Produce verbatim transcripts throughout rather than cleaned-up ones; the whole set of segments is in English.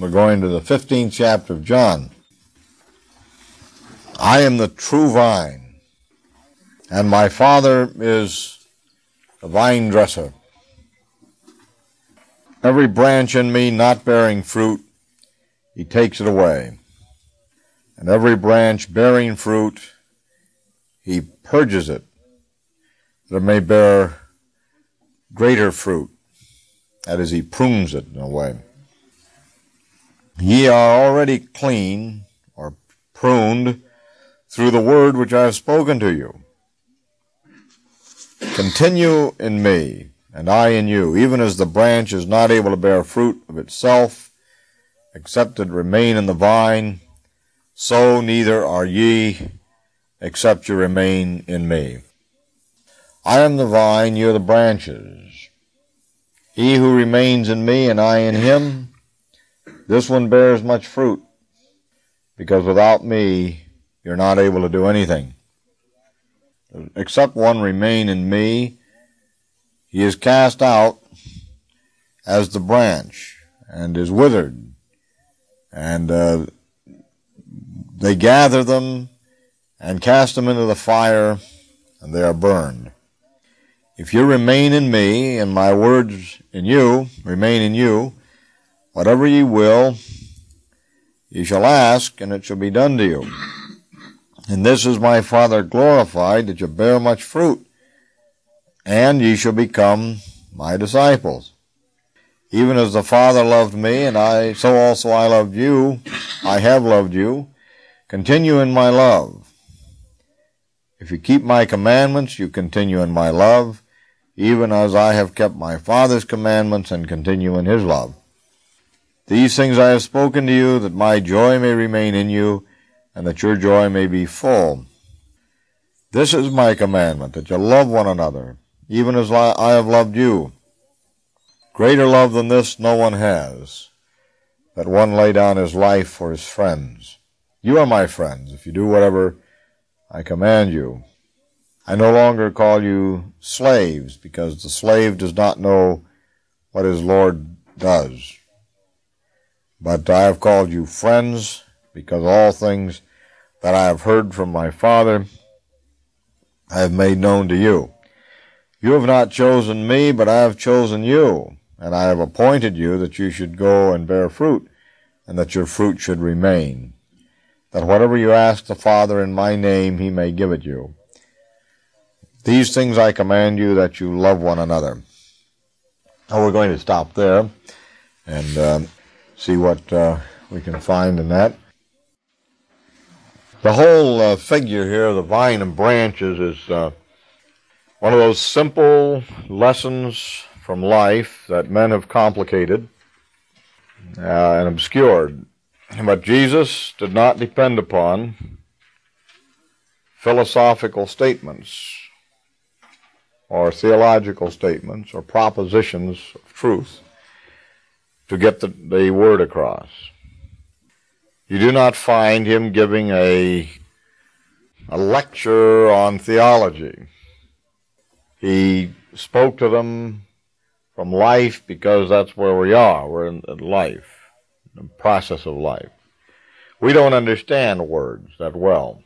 We're going to the fifteenth chapter of John. I am the true vine, and my Father is the vine dresser. Every branch in me not bearing fruit, he takes it away. And every branch bearing fruit, he purges it, that it may bear greater fruit. That is, he prunes it in a way. Ye are already clean, or pruned, through the word which I have spoken to you. Continue in me, and I in you, even as the branch is not able to bear fruit of itself, except it remain in the vine, so neither are ye, except you remain in me. I am the vine, you are the branches. He who remains in me, and I in him, this one bears much fruit, because without me you're not able to do anything. Except one remain in me, he is cast out as the branch, and is withered. And uh, they gather them and cast them into the fire, and they are burned. If you remain in me, and my words in you, remain in you, whatever ye will, ye shall ask, and it shall be done to you. And this is my Father glorified, that ye bear much fruit, and ye shall become my disciples. Even as the Father loved me, and I, so also I loved you, I have loved you. Continue in my love. If you keep my commandments, you continue in my love, even as I have kept my Father's commandments and continue in his love. These things I have spoken to you, that my joy may remain in you, and that your joy may be full. This is my commandment, that you love one another, even as I have loved you. Greater love than this no one has, that one lay down his life for his friends. You are my friends, if you do whatever I command you. I no longer call you slaves, because the slave does not know what his Lord does. But I have called you friends, because all things that I have heard from my Father I have made known to you. You have not chosen me, but I have chosen you, and I have appointed you that you should go and bear fruit, and that your fruit should remain, that whatever you ask the Father in my name, he may give it you. These things I command you, that you love one another. Now we're going to stop there and um, see what uh, we can find in that. The whole uh, figure here, the vine and branches, is uh, one of those simple lessons from life that men have complicated uh, and obscured. But Jesus did not depend upon philosophical statements or theological statements or propositions of truth to get the, the word across. You do not find him giving a, a lecture on theology. He spoke to them from life, because that's where we are. We're in, in life, the process of life. We don't understand words that well.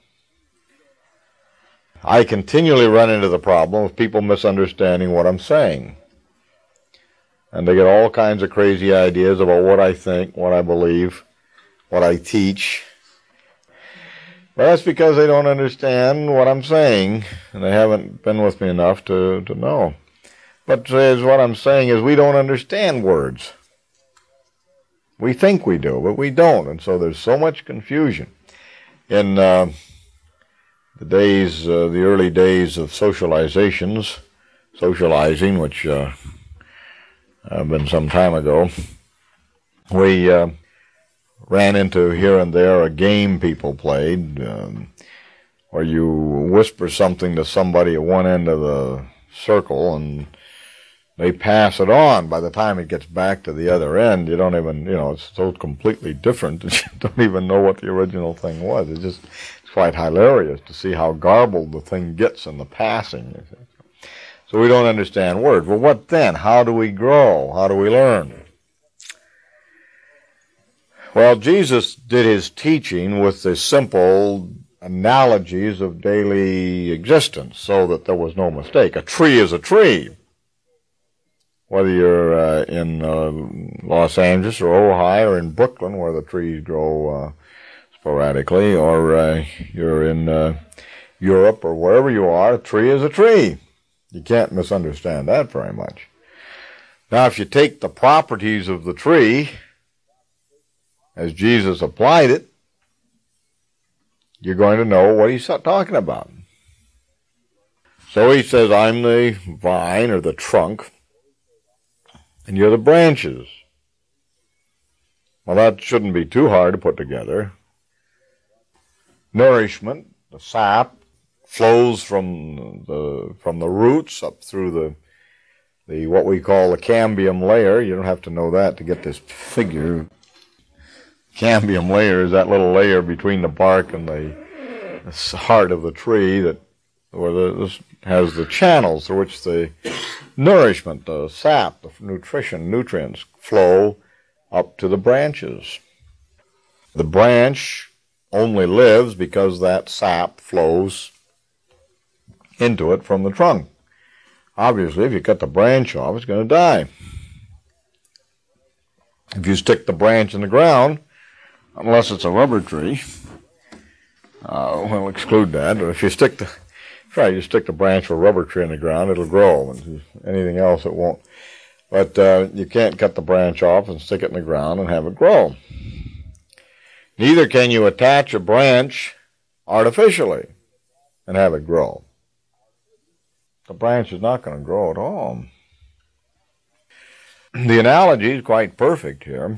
I continually run into the problem of people misunderstanding what I'm saying. And they get all kinds of crazy ideas about what I think, what I believe, what I teach. But that's because they don't understand what I'm saying, and they haven't been with me enough to, to know. But as what I'm saying is, we don't understand words. We think we do, but we don't, and so there's so much confusion. In uh, the days, uh, the early days of socializations, socializing, which uh, have been some time ago, we uh, ran into here and there a game people played, um, where you whisper something to somebody at one end of the circle, and they pass it on. By the time it gets back to the other end, you don't even, you know, it's so completely different that you don't even know what the original thing was. It's just, it's quite hilarious to see how garbled the thing gets in the passing. So we don't understand words. Well, what then? How do we grow? How do we learn? Well, Jesus did his teaching with the simple analogies of daily existence so that there was no mistake. A tree is a tree. Whether you're uh, in uh, Los Angeles or Ojai or in Brooklyn where the trees grow uh, sporadically, or uh, you're in uh, Europe or wherever you are, a tree is a tree. You can't misunderstand that very much. Now, if you take the properties of the tree as Jesus applied it, you're going to know what he's talking about. So he says, I'm the vine or the trunk, and you're the branches. Well, that shouldn't be too hard to put together. Nourishment, the sap, flows from the from the roots up through the the what we call the cambium layer. You don't have to know that to get this figure. Cambium layer is that little layer between the bark and the, the heart of the tree that or the, this has the channels through which the nourishment, the sap, the nutrition, nutrients flow up to the branches. The branch only lives because that sap flows into it from the trunk. Obviously, if you cut the branch off, it's going to die. If you stick the branch in the ground, unless it's a rubber tree, uh, we'll exclude that. But if you stick the Try you stick the branch of a rubber tree in the ground, it'll grow, and anything else it won't. But uh, you can't cut the branch off and stick it in the ground and have it grow. Neither can you attach a branch artificially and have it grow. The branch is not going to grow at all. The analogy is quite perfect here.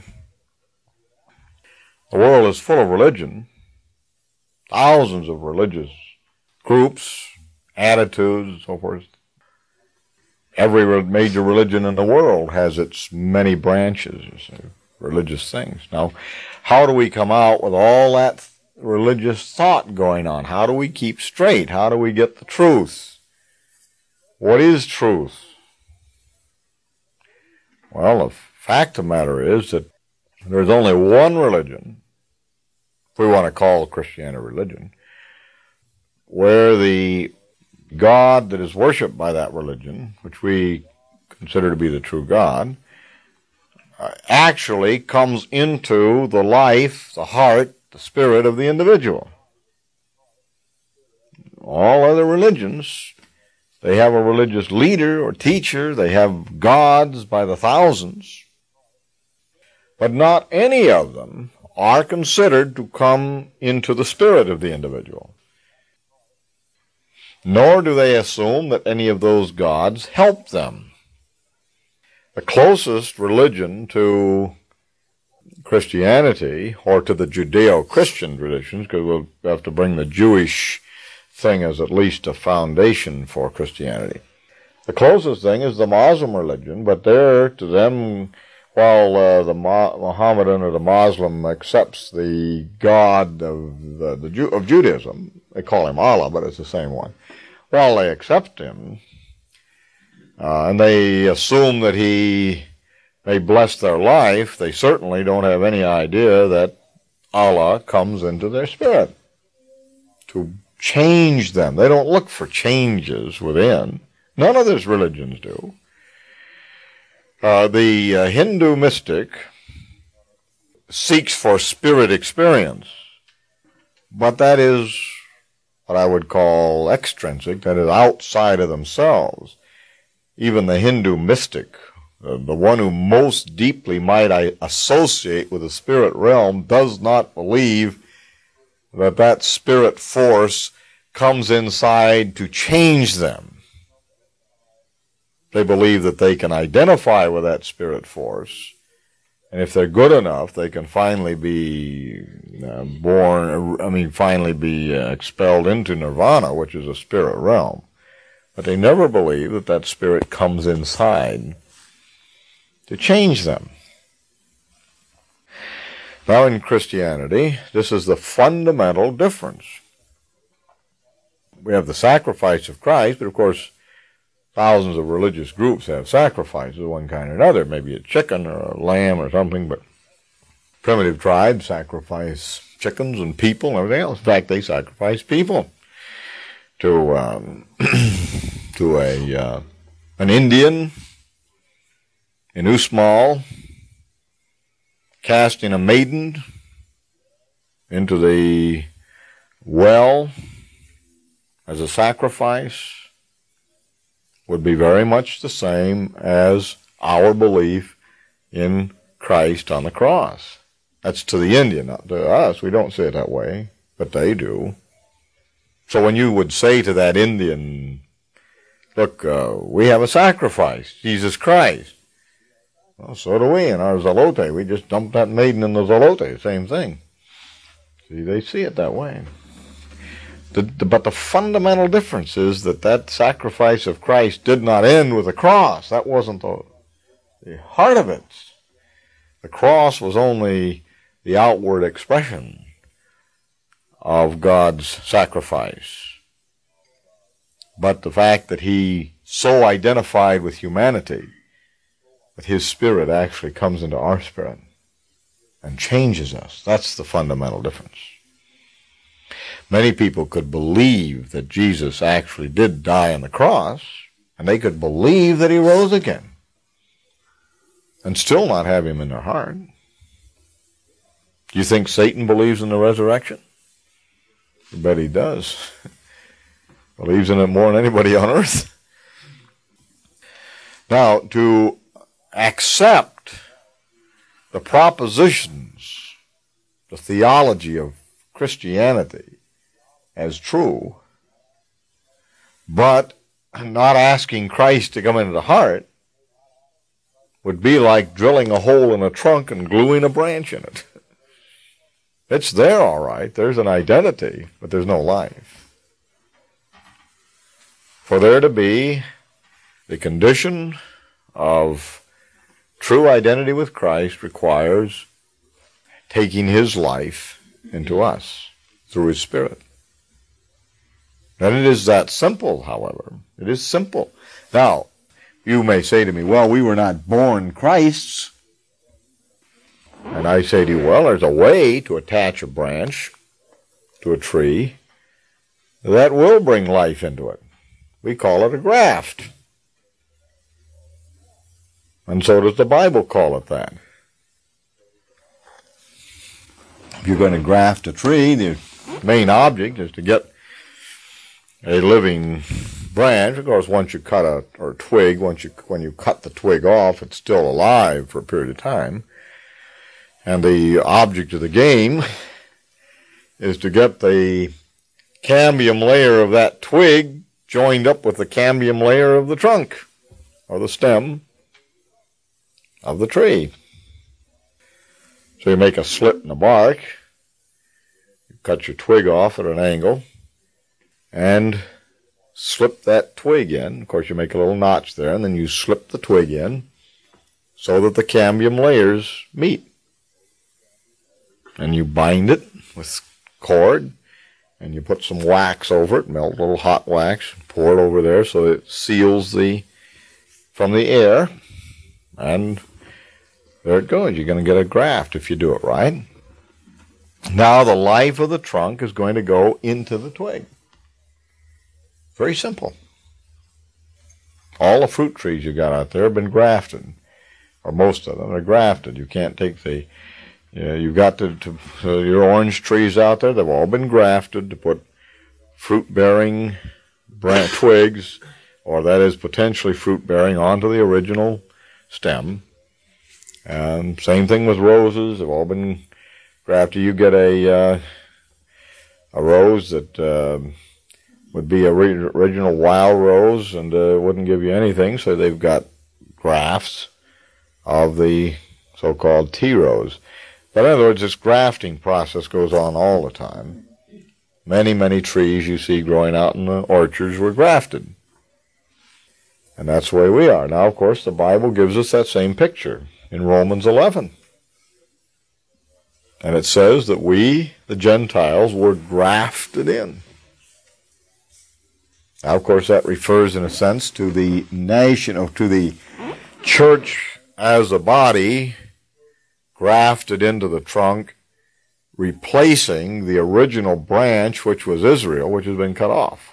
The world is full of religion, thousands of religious groups, attitudes, and so forth. Every major religion in the world has its many branches, you see, religious things. Now, how do we come out with all that religious thought going on? How do we keep straight? How do we get the truth? What is truth? Well, the fact of the matter is that there's only one religion, if we want to call Christianity a religion, where the God that is worshipped by that religion, which we consider to be the true God, uh, actually comes into the life, the heart, the spirit of the individual. All other religions, they have a religious leader or teacher, they have gods by the thousands, but not any of them are considered to come into the spirit of the individual. Nor do they assume that any of those gods help them. The closest religion to Christianity, or to the Judeo-Christian traditions, because we'll have to bring the Jewish thing as at least a foundation for Christianity. The closest thing is the Muslim religion, but there, to them, while uh, the Mohammedan or the Muslim accepts the God of, the, the Jew, of Judaism, they call him Allah, but it's the same one. While they accept him, uh, and they assume that he may bless their life, they certainly don't have any idea that Allah comes into their spirit to change them. They don't look for changes within. None of these religions do. Uh, the uh, Hindu mystic seeks for spirit experience, but that is what I would call extrinsic, that is outside of themselves. Even the Hindu mystic, uh, the one who most deeply might I associate with the spirit realm, does not believe that that spirit force comes inside to change them. They believe that they can identify with that spirit force, and if they're good enough, they can finally be uh, born, I mean, finally be uh, expelled into nirvana, which is a spirit realm. But they never believe that that spirit comes inside to change them. Now, in Christianity, this is the fundamental difference. We have the sacrifice of Christ, but of course, thousands of religious groups have sacrifices of one kind or another, maybe a chicken or a lamb or something, but primitive tribes sacrifice chickens and people and everything else. In fact, they sacrifice people to um, to a uh, an Indian in Usmal, casting a maiden into the well as a sacrifice would be very much the same as our belief in Christ on the cross. That's to the Indian, not to us. We don't say it that way, but they do. So when you would say to that Indian, look, uh, we have a sacrifice, Jesus Christ. Well, so do we in our zalote. We just dumped that maiden in the zalote, same thing. See, they see it that way. The, the, but the fundamental difference is that that sacrifice of Christ did not end with the cross. That wasn't the, the heart of it. The cross was only the outward expression of God's sacrifice. But the fact that he so identified with humanity that his spirit actually comes into our spirit and changes us, that's the fundamental difference. Many people could believe that Jesus actually did die on the cross, and they could believe that he rose again, and still not have him in their heart. Do you think Satan believes in the resurrection? I bet he does. Believes in it more than anybody on earth. Now, to accept the propositions, the theology of Christianity as true, but not asking Christ to come into the heart, would be like drilling a hole in a trunk and gluing a branch in it. It's there, all right. There's an identity, but there's no life. For there to be the condition of true identity with Christ requires taking his life into us through his Spirit. And it is that simple, however. It is simple. Now, you may say to me, well, we were not born Christs. And I say to you, well, there's a way to attach a branch to a tree that will bring life into it. We call it a graft. And so does the Bible call it that. If you're going to graft a tree, the main object is to get a living branch. Of course, once you cut a or twig, once you when you cut the twig off, it's still alive for a period of time. And the object of the game is to get the cambium layer of that twig joined up with the cambium layer of the trunk or the stem of the tree. So you make a slit in the bark, you cut your twig off at an angle, and slip that twig in. Of course, you make a little notch there, and then you slip the twig in so that the cambium layers meet. And you bind it with cord, and you put some wax over it, melt a little hot wax, pour it over there so it seals the from the air, and there it goes. You're going to get a graft if you do it right. Now the life of the trunk is going to go into the twig. Very simple. All the fruit trees you got out there have been grafted, or most of them are grafted. You can't take the, you know, you've got to, to uh, your orange trees out there, they've all been grafted to put fruit-bearing branch twigs, or that is potentially fruit-bearing, onto the original stem. And same thing with roses, they've all been grafted. You get a, uh, a rose that uh, would be a re- original wild rose and uh, wouldn't give you anything, so they've got grafts of the so-called tea rose. But in other words, this grafting process goes on all the time. Many, many trees you see growing out in the orchards were grafted. And that's the way we are. Now, of course, the Bible gives us that same picture in Romans eleven. And it says that we, the Gentiles, were grafted in. Now, of course, that refers in a sense to the nation, or to the church as a body grafted into the trunk, replacing the original branch, which was Israel, which has been cut off.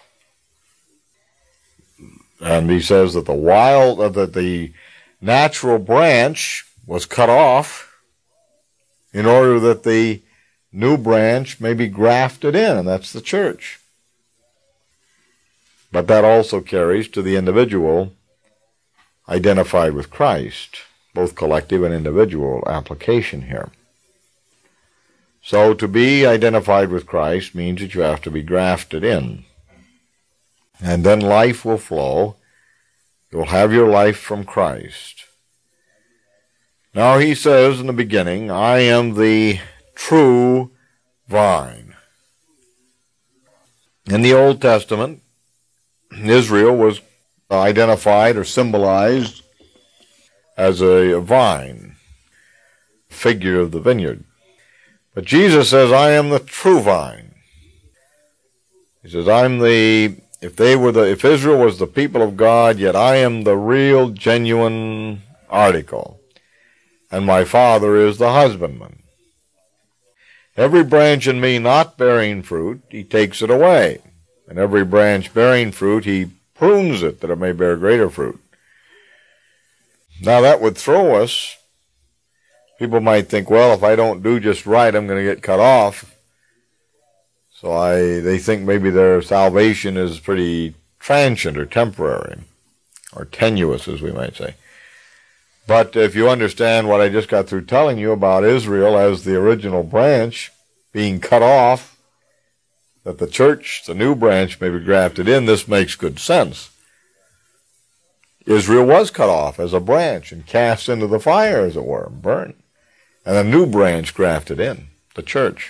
And he says that the wild, uh, that the natural branch was cut off in order that the new branch may be grafted in, and that's the church. But that also carries to the individual identified with Christ, both collective and individual application here. So to be identified with Christ means that you have to be grafted in. And then life will flow. You'll have your life from Christ. Now he says in the beginning, I am the true vine. In the Old Testament, Israel was identified or symbolized as a vine, figure of the vineyard. But Jesus says, I am the true vine. He says, I'm the, if they were the, if Israel was the people of God, yet I am the real, genuine article, and my Father is the husbandman. Every branch in me not bearing fruit, he takes it away. And every branch bearing fruit, he prunes it, that it may bear greater fruit. Now that would throw us. People might think, well, if I don't do just right, I'm going to get cut off. So I, they think maybe their salvation is pretty transient or temporary, or tenuous, as we might say. But if you understand what I just got through telling you about Israel as the original branch being cut off, that the church, the new branch, may be grafted in, this makes good sense. Israel was cut off as a branch and cast into the fire, as it were, and burned. And a new branch grafted in, the church.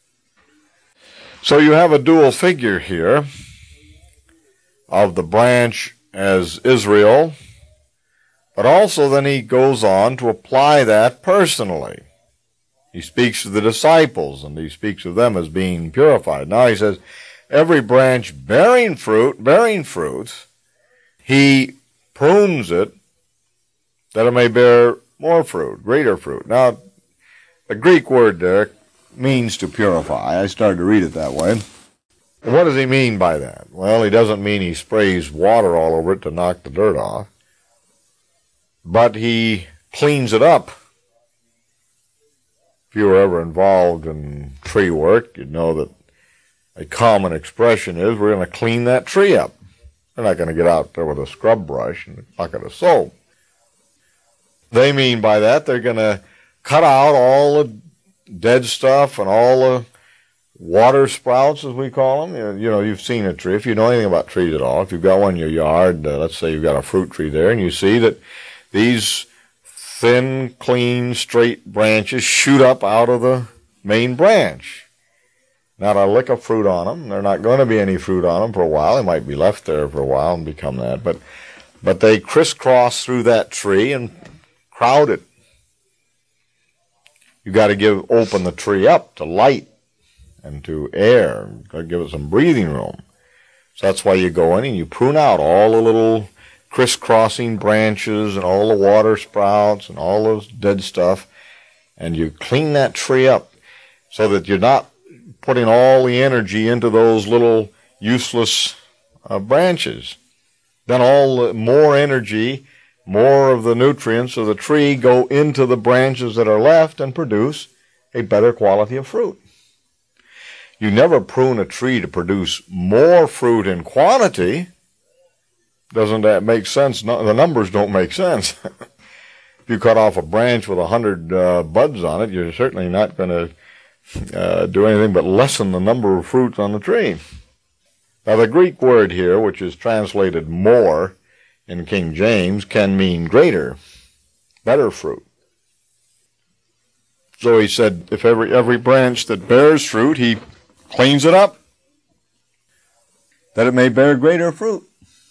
So you have a dual figure here of the branch as Israel, but also then he goes on to apply that personally. He speaks to the disciples, and he speaks of them as being purified. Now he says, every branch bearing fruit, bearing fruits, he prunes it that it may bear more fruit, greater fruit. Now, the Greek word there means to purify. I started to read it that way. What does he mean by that? Well, he doesn't mean he sprays water all over it to knock the dirt off, but he cleans it up. If you were ever involved in tree work, you'd know that a common expression is, we're going to clean that tree up. They're not going to get out there with a scrub brush and a bucket of soap. They mean by that they're going to cut out all the dead stuff and all the water sprouts, as we call them. You know, you've seen a tree. If you know anything about trees at all, if you've got one in your yard, uh, let's say you've got a fruit tree there, and you see that these thin, clean, straight branches shoot up out of the main branch. Not a lick of fruit on them. There's not going to be any fruit on them for a while. They might be left there for a while and become that. But, but they crisscross through that tree and crowd it. You've got to give, open the tree up to light and to air. You've got to give it some breathing room. So that's why you go in and you prune out all the little crisscrossing branches and all the water sprouts and all those dead stuff, and you clean that tree up so that you're not putting all the energy into those little useless uh, branches. Then all the more energy, more of the nutrients of the tree go into the branches that are left and produce a better quality of fruit. You never prune a tree to produce more fruit in quantity. Doesn't that make sense? No, the numbers don't make sense. If you cut off a branch with a hundred uh, buds on it, you're certainly not going to uh, do anything but lessen the number of fruits on the tree. Now, the Greek word here, which is translated more in King James, can mean greater, better fruit. So he said, if every every branch that bears fruit, he cleans it up, that it may bear greater fruit.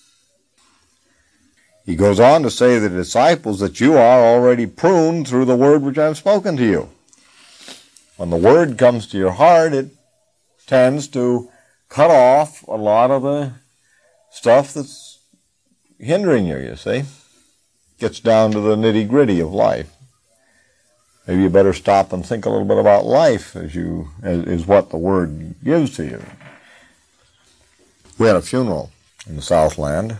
He goes on to say to the disciples that you are already pruned through the word which I have spoken to you. When the word comes to your heart, it tends to cut off a lot of the stuff that's hindering you, you see. Gets down to the nitty-gritty of life. maybe you better stop and think a little bit about life as you, as, is what the Word gives to you. We had a funeral in the Southland.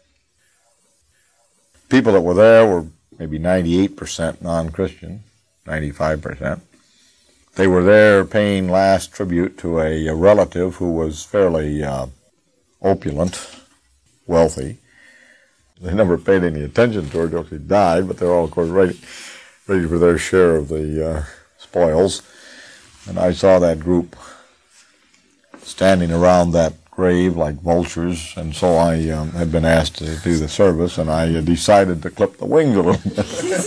People that were there were maybe ninety-eight percent non-Christian, ninety-five percent. They were there paying last tribute to a, a relative who was fairly uh, opulent, wealthy. They never paid any attention to her until she died, but they're all, of course, ready, ready for their share of the uh, spoils. And I saw that group standing around that grave like vultures, and so I um, had been asked to do the service, and I uh, decided to clip the wings a little bit.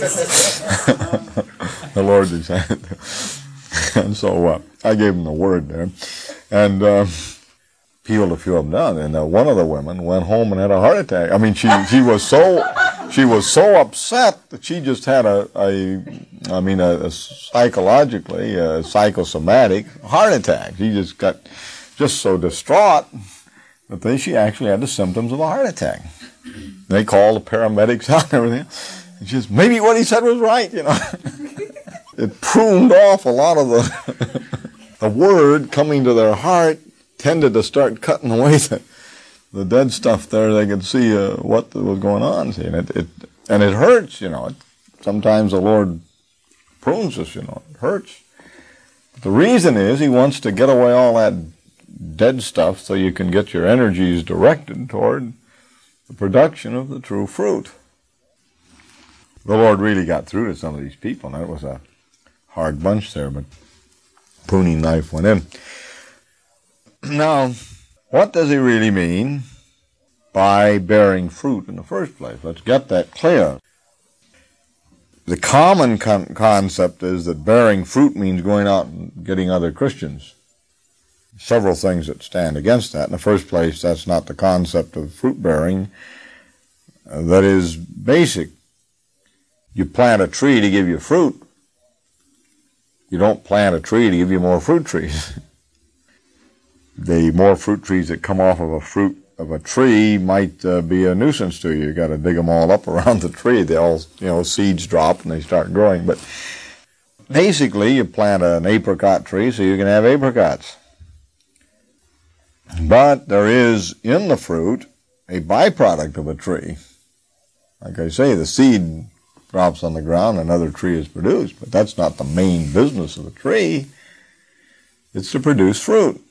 The Lord decided to. And so uh, I gave him the word there, and uh, peeled a few of them down. And uh, one of the women went home and had a heart attack. I mean, she she was so she was so upset that she just had a, a I mean, a, a psychologically, a psychosomatic heart attack. She just got just so distraught that they, she actually had the symptoms of a heart attack. They called the paramedics out and everything. And she just, maybe what he said was right, you know. It pruned off a lot of the the word coming to their heart, tended to start cutting away the, the dead stuff there. They could see uh, what was going on. See, and it, it and it hurts, you know. It, sometimes the Lord prunes us, you know. It hurts. But the reason is He wants to get away all that dead stuff so you can get your energies directed toward the production of the true fruit. The Lord really got through to some of these people, and it was a hard bunch there, but pruning knife went in. Now, what does He really mean by bearing fruit in the first place? Let's get that clear. The common con- concept is that bearing fruit means going out and getting other Christians. Several things that stand against that. In the first place, that's not the concept of fruit bearing. Uh, that is basic. You plant a tree to give you fruit. You don't plant a tree to give you more fruit trees. The more fruit trees that come off of a fruit of a tree might uh, be a nuisance to you. You got to dig them all up around the tree. They all, you know, seeds drop and they start growing. But basically, you plant an apricot tree so you can have apricots. But there is in the fruit a byproduct of a tree. Like I say, the seed drops on the ground, another tree is produced. But that's not the main business of the tree. It's to produce fruit.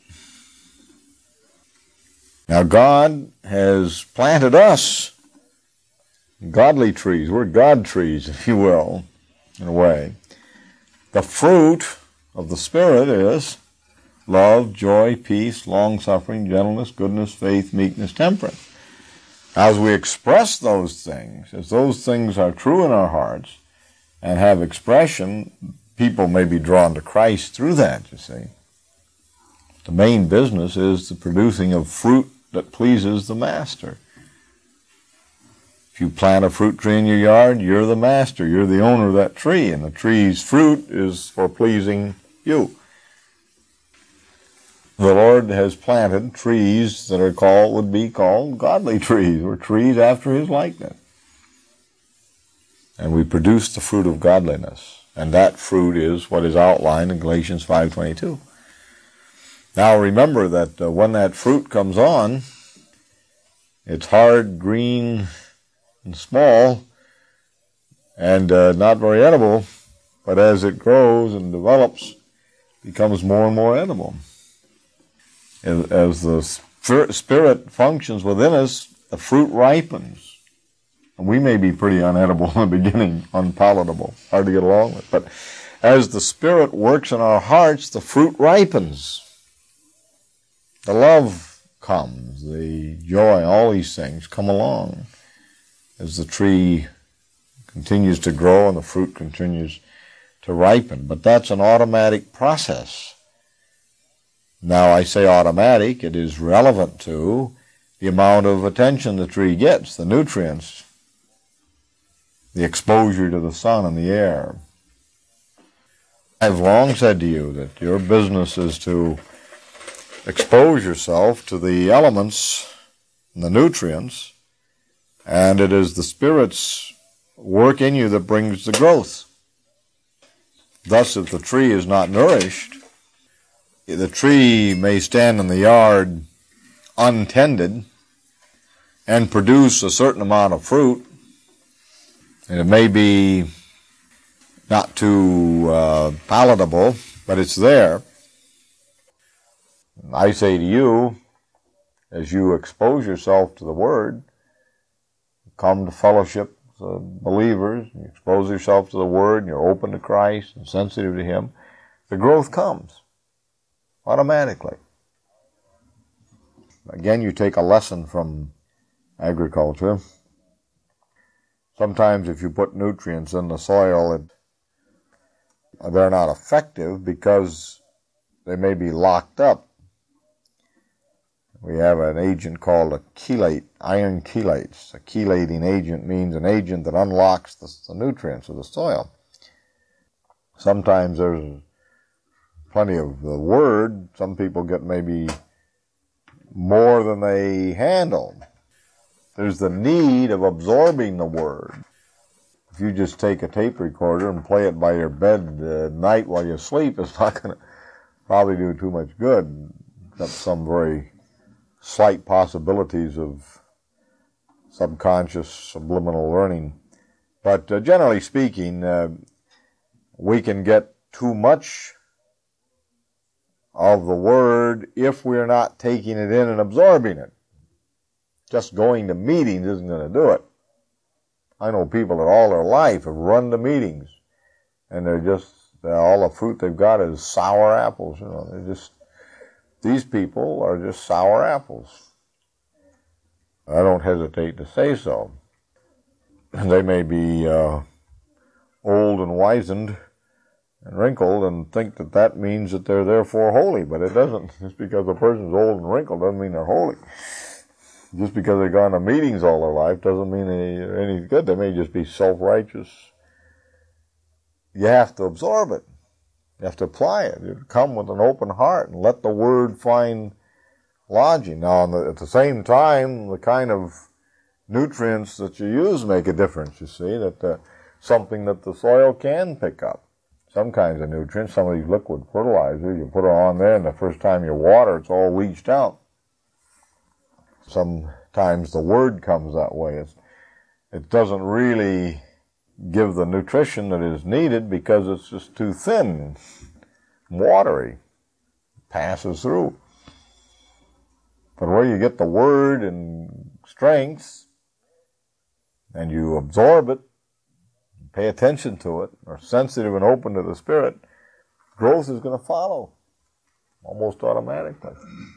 Now God has planted us godly trees. We're God trees, if you will, in a way. The fruit of the Spirit is love, joy, peace, long-suffering, gentleness, goodness, faith, meekness, temperance. As we express those things, as those things are true in our hearts and have expression, people may be drawn to Christ through that, you see. The main business is the producing of fruit that pleases the master. If you plant a fruit tree in your yard, you're the master. You're the owner of that tree, and the tree's fruit is for pleasing you. The Lord has planted trees that are called, would be called godly trees, or trees after His likeness. And we produce the fruit of godliness. And that fruit is what is outlined in Galatians five twenty-two. Now remember that uh, when that fruit comes on, it's hard, green, and small, and uh, not very edible, but as it grows and develops, it becomes more and more edible. As the Spirit functions within us, the fruit ripens. And we may be pretty unedible in the beginning, unpalatable, hard to get along with. But as the Spirit works in our hearts, the fruit ripens. The love comes, the joy, all these things come along as the tree continues to grow and the fruit continues to ripen. But that's an automatic process. Now, I say automatic, it is relevant to the amount of attention the tree gets, the nutrients, the exposure to the sun and the air. I've long said to you that your business is to expose yourself to the elements and the nutrients, and it is the Spirit's work in you that brings the growth. Thus, if the tree is not nourished, the tree may stand in the yard untended and produce a certain amount of fruit, and it may be not too uh, palatable, but it's there. I say to you, as you expose yourself to the Word, come to fellowship with believers, you expose yourself to the Word, and you're open to Christ and sensitive to Him, the growth comes automatically. Again, you take a lesson from agriculture. Sometimes if you put nutrients in the soil, it, they're not effective because they may be locked up. We have an agent called a chelate, iron chelates. A chelating agent means an agent that unlocks the, the nutrients of the soil. Sometimes there's plenty of the Word. Some people get maybe more than they handle. There's the need of absorbing the Word. If you just take a tape recorder and play it by your bed at night while you sleep, it's not going to probably do too much good, except some very slight possibilities of subconscious subliminal learning. But uh, generally speaking, uh, we can get too much of the Word if we're not taking it in and absorbing it. Just going to meetings isn't going to do it. I know people that all their life have run to meetings, and they're just, uh, all the fruit they've got is sour apples. You know, they're just, these people are just sour apples. I don't hesitate to say so. They may be uh, old and wizened and wrinkled and think that that means that they're therefore holy, but it doesn't. Just because a person's old and wrinkled doesn't mean they're holy. Just because they've gone to meetings all their life doesn't mean they're any good. They may just be self-righteous. You have to absorb it. You have to apply it. You come with an open heart and let the Word find lodging. Now, at the same time, the kind of nutrients that you use make a difference, you see, that uh, something that the soil can pick up. Some kinds of nutrients, some of these liquid fertilizers, you put it on there, and the first time you water, it's all leached out. Sometimes the Word comes that way. It's, it doesn't really give the nutrition that is needed because it's just too thin, watery. It passes through. But where you get the Word and strength, and you absorb it, pay attention to it, are sensitive and open to the Spirit, growth is going to follow almost automatically.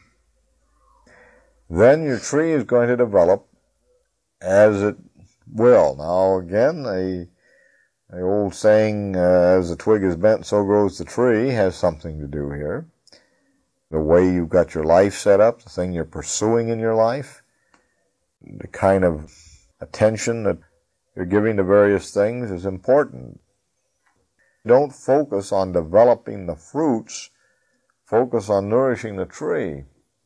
Then your tree is going to develop as it will. Now, again, the, the old saying, uh, as the twig is bent, so grows the tree, has something to do here. The way you've got your life set up, the thing you're pursuing in your life, the kind of attention that you're giving to various things is important. Don't focus on developing the fruits, focus on nourishing the tree.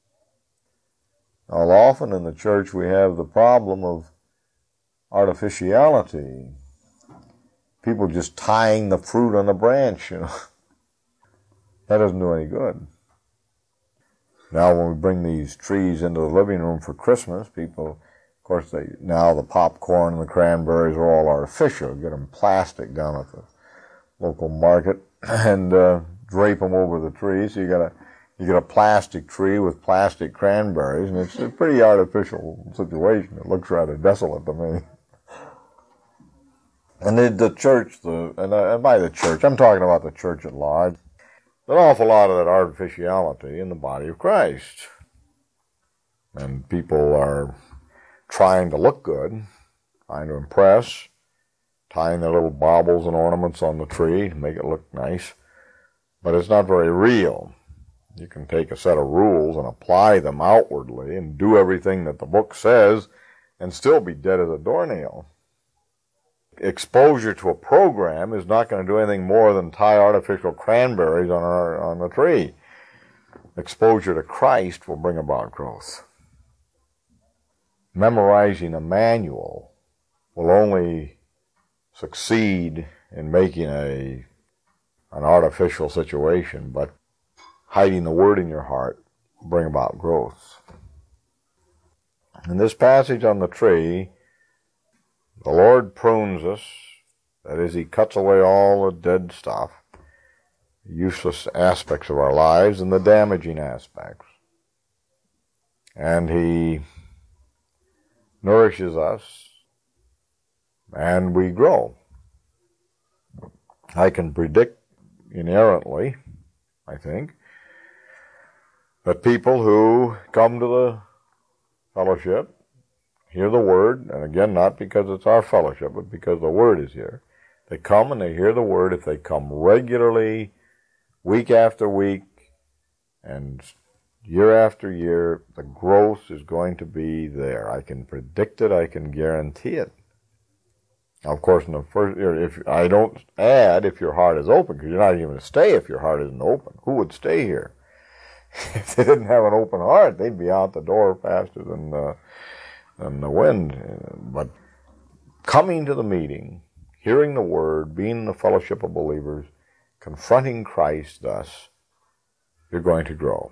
Now, often in the church we have the problem of artificiality. People just tying the fruit on the branch, you know. That doesn't do any good. Now when we bring these trees into the living room for Christmas, people, of course, they now the popcorn and the cranberries are all artificial. Get them plastic down at the local market and uh, drape them over the tree. So you got a you get a plastic tree with plastic cranberries, and it's a pretty artificial situation. It looks rather desolate to me. And the, the church, the and, uh, and by the church, I'm talking about the church at large. There's an awful lot of that artificiality in the body of Christ. And people are trying to look good, trying to impress, tying their little baubles and ornaments on the tree to make it look nice. But it's not very real. You can take a set of rules and apply them outwardly and do everything that the book says and still be dead as a doornail. Exposure to a program is not going to do anything more than tie artificial cranberries on our, on the tree. Exposure to Christ will bring about growth. Memorizing a manual will only succeed in making a, an artificial situation, but hiding the Word in your heart will bring about growth. In this passage on the tree, the Lord prunes us. That is, He cuts away all the dead stuff, useless aspects of our lives, and the damaging aspects. And He nourishes us, and we grow. I can predict inerrantly, I think, that people who come to the fellowship, hear the Word, and again, not because it's our fellowship, but because the Word is here. They come and they hear the Word. If they come regularly, week after week, and year after year, the growth is going to be there. I can predict it. I can guarantee it. Now, of course, in the first, if I don't add if your heart is open, because you're not even going to stay if your heart isn't open. Who would stay here? If they didn't have an open heart, they'd be out the door faster than the, than the wind. But coming to the meeting, hearing the Word, being in the fellowship of believers, confronting Christ thus, you're going to grow.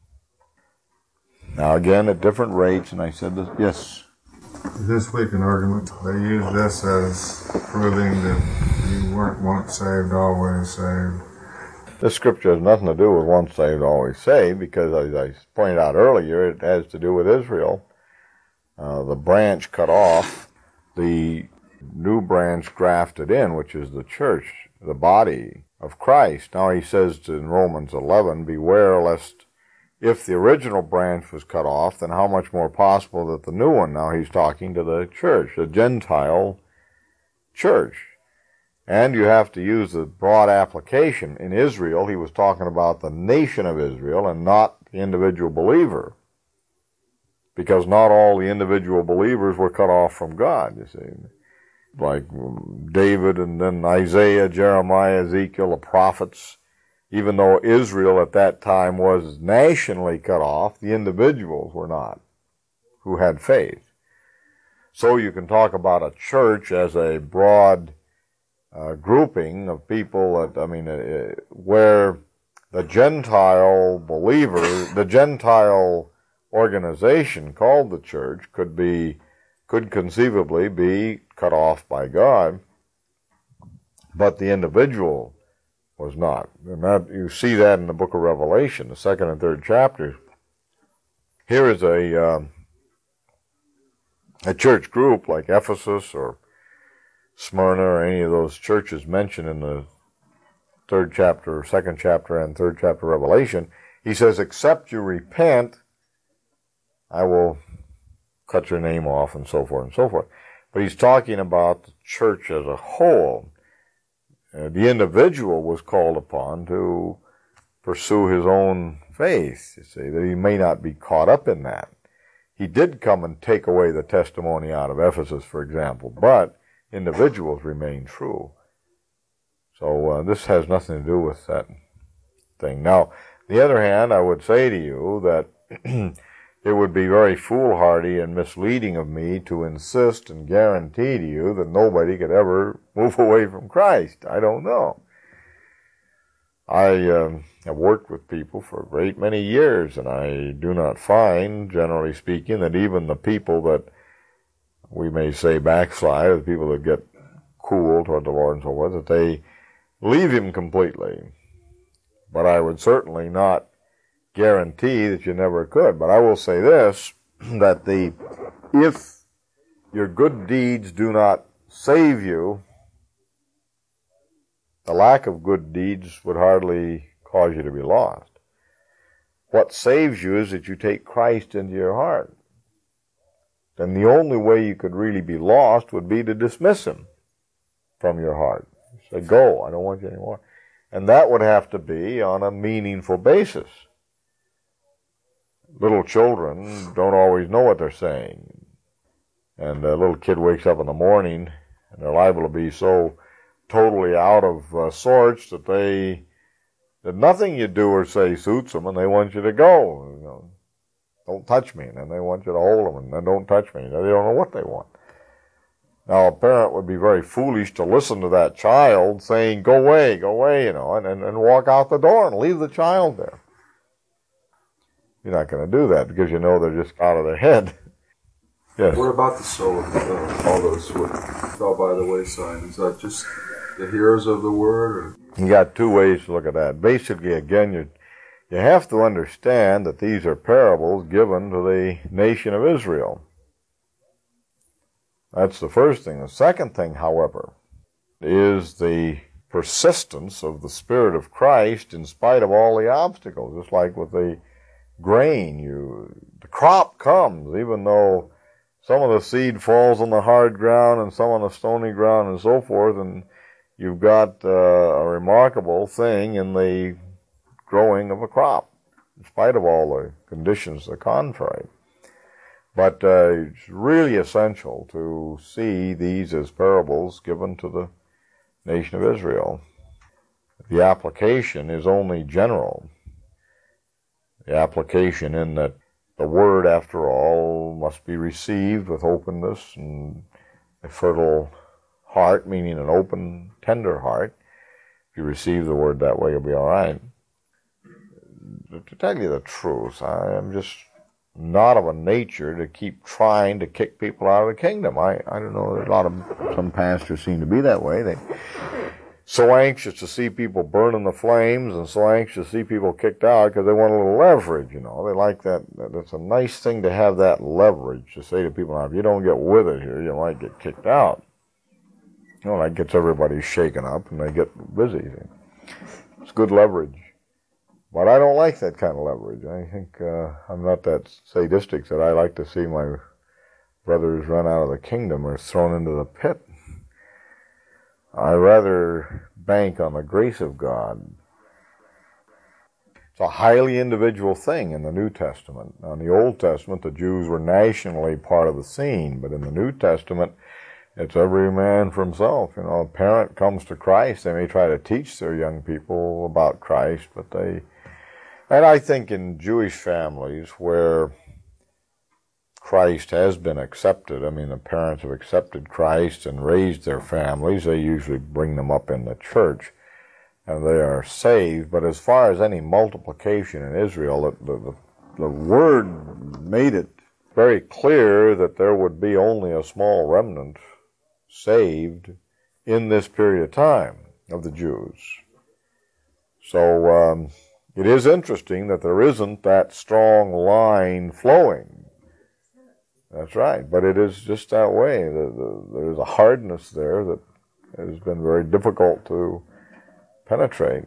Now again, at different rates, and I said this, yes? This week in argument, they use this as proving that you weren't once saved, always saved. This scripture has nothing to do with once saved, always saved, because as I pointed out earlier, it has to do with Israel. Uh, the branch cut off, the new branch grafted in, which is the church, the body of Christ. Now he says in Romans eleven, beware lest if the original branch was cut off, then how much more possible that the new one, now he's talking to the church, the Gentile church. And you have to use the broad application. In Israel, he was talking about the nation of Israel and not the individual believer. Because not all the individual believers were cut off from God, you see. Like David and then Isaiah, Jeremiah, Ezekiel, the prophets. Even though Israel at that time was nationally cut off, the individuals were not, who had faith. So you can talk about a church as a broad uh, grouping of people that, I mean, uh, where the Gentile believer, the Gentile organization called the church could be, could conceivably be cut off by God, but the individual was not. And that, you see that in the book of Revelation, the second and third chapters. Here is a uh, a church group like Ephesus or Smyrna or any of those churches mentioned in the third chapter, second chapter, and third chapter of Revelation. He says, except you repent, I will cut your name off, and so forth and so forth. But he's talking about the church as a whole. Uh, the individual was called upon to pursue his own faith, you see, that he may not be caught up in that. He did come and take away the testimony out of Ephesus, for example, but individuals remain true. So uh, this has nothing to do with that thing. Now, on the other hand, I would say to you that it would be very foolhardy and misleading of me to insist and guarantee to you that nobody could ever move away from Christ. I don't know. I um, have worked with people for a great many years, and I do not find, generally speaking, that even the people that we may say backslide, or the people that get cool toward the Lord and so forth, that they leave Him completely. But I would certainly not guarantee that you never could. But I will say this, that the if your good deeds do not save you, the lack of good deeds would hardly cause you to be lost. What saves you is that you take Christ into your heart. Then the only way you could really be lost would be to dismiss Him from your heart. Say, go, I don't want you anymore. And that would have to be on a meaningful basis. Little children don't always know what they're saying. And a little kid wakes up in the morning, and they're liable to be so totally out of uh, sorts that they, that nothing you do or say suits them, and they want you to go. You know, don't touch me, and then they want you to hold them, and then don't touch me. You know, they don't know what they want. Now, a parent would be very foolish to listen to that child saying, go away, go away, you know, and, and, and walk out the door and leave the child there. You're not going to do that because you know they're just out of their head. Yes. What about the soul of uh, all those who fell by the wayside? Is that just the hearers of the word? Or? You got two ways to look at that. Basically, again, you you have to understand that these are parables given to the nation of Israel. That's the first thing. The second thing, however, is the persistence of the Spirit of Christ in spite of all the obstacles. Just like with the grain, you the crop comes, even though some of the seed falls on the hard ground and some on the stony ground and so forth, and you've got uh, a remarkable thing in the growing of a crop, in spite of all the conditions that are contrary. But uh, it's really essential to see these as parables given to the nation of Israel. The application is only general. The application in that the word, after all, must be received with openness and a fertile heart, meaning an open, tender heart. If you receive the word that way, you'll be all right. To tell you the truth, I am just not of a nature to keep trying to kick people out of the kingdom. I, I don't know, a lot of, some pastors seem to be that way. They so anxious to see people burn in the flames and so anxious to see people kicked out because they want a little leverage, you know. They like that. It's a nice thing to have that leverage, to say to people, now, if you don't get with it here, you might get kicked out. You know, that gets everybody shaken up and they get busy. It's good leverage. But I don't like that kind of leverage. I think uh, I'm not that sadistic that I like to see my brothers run out of the kingdom or thrown into the pit. I rather bank on the grace of God. It's a highly individual thing in the New Testament. Now, in the Old Testament, the Jews were nationally part of the scene, but in the New Testament, it's every man for himself. You know, a parent comes to Christ, they may try to teach their young people about Christ, but they... And I think in Jewish families where Christ has been accepted, I mean, the parents have accepted Christ and raised their families, they usually bring them up in the church, and they are saved. But as far as any multiplication in Israel, the, the, the word made it very clear that there would be only a small remnant saved in this period of time of the Jews. So um, it is interesting that there isn't that strong line flowing. That's right, but it is just that way. The, the, there's a hardness there that has been very difficult to penetrate.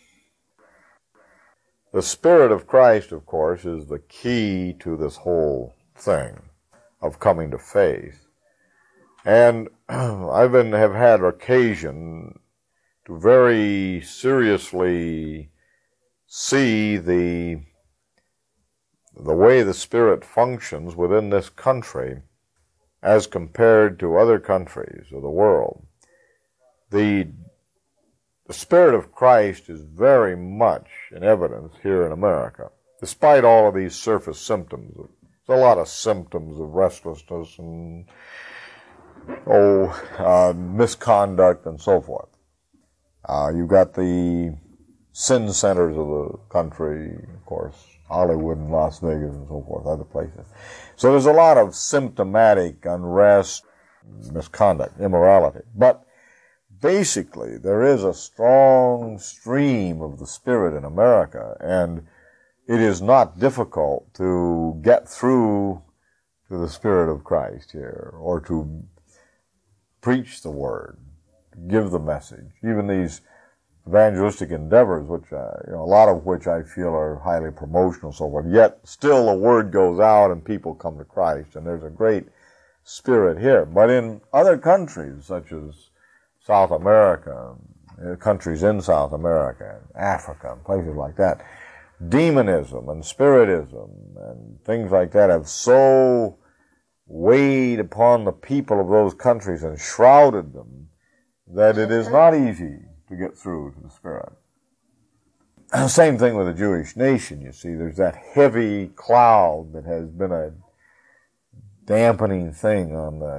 The Spirit of Christ, of course, is the key to this whole thing of coming to faith. And I've been, have had occasion to very seriously see the the way the Spirit functions within this country as compared to other countries of the world. The, the Spirit of Christ is very much in evidence here in America, despite all of these surface symptoms. There's a lot of symptoms of restlessness and oh, uh, misconduct and so forth. Uh, you've got the sin centers of the country, of course, Hollywood and Las Vegas and so forth, other places. So there's a lot of symptomatic unrest, misconduct, immorality. But basically, there is a strong stream of the Spirit in America, and it is not difficult to get through to the Spirit of Christ here, or to preach the Word, give the message. Even these evangelistic endeavors, which uh, you know, a lot of which I feel are highly promotional and so forth, yet still the word goes out and people come to Christ, and there's a great spirit here. But in other countries, such as South America, countries in South America, Africa, and places like that, demonism and spiritism and things like that have so weighed upon the people of those countries and shrouded them that it is not easy to get through to the Spirit. Same thing with the Jewish nation, you see. There's that heavy cloud that has been a dampening thing on the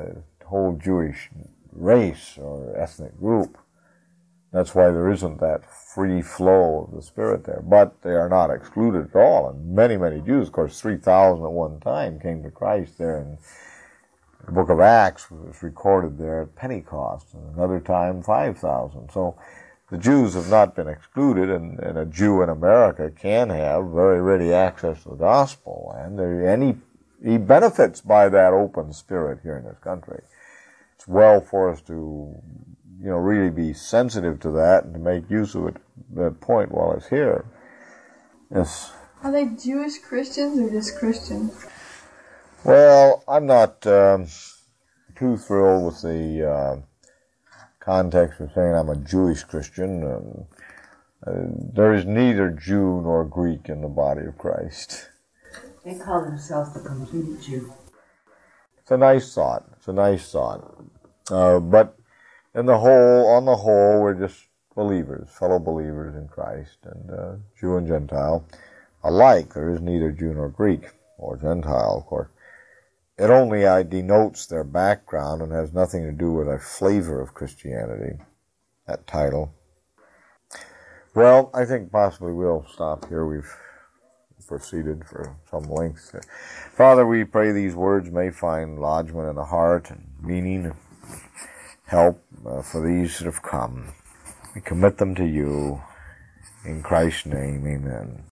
whole Jewish race or ethnic group. That's why there isn't that free flow of the Spirit there. But they are not excluded at all. And many, many Jews, of course, three thousand at one time came to Christ there. And the book of Acts was recorded there at Pentecost. And another time, five thousand. So the Jews have not been excluded, and, and a Jew in America can have very ready access to the gospel. And, there, and he, he benefits by that open spirit here in this country. It's well for us to, you know, really be sensitive to that and to make use of it at that point while it's here. Yes. Are they Jewish Christians or just Christians? Well, I'm not um, too thrilled with the uh, context of saying I'm a Jewish Christian. Um, uh, there is neither Jew nor Greek in the body of Christ. They call themselves the complete Jew. It's a nice thought. It's a nice thought. Uh, but in the whole, on the whole, we're just believers, fellow believers in Christ, and uh, Jew and Gentile alike. There is neither Jew nor Greek or Gentile, of course. It only uh, denotes their background and has nothing to do with a flavor of Christianity, that title. Well, I think possibly we'll stop here. We've proceeded for some length. Father, we pray these words may find lodgment in the heart and meaning and help uh, for these that have come. We commit them to you. In Christ's name, amen.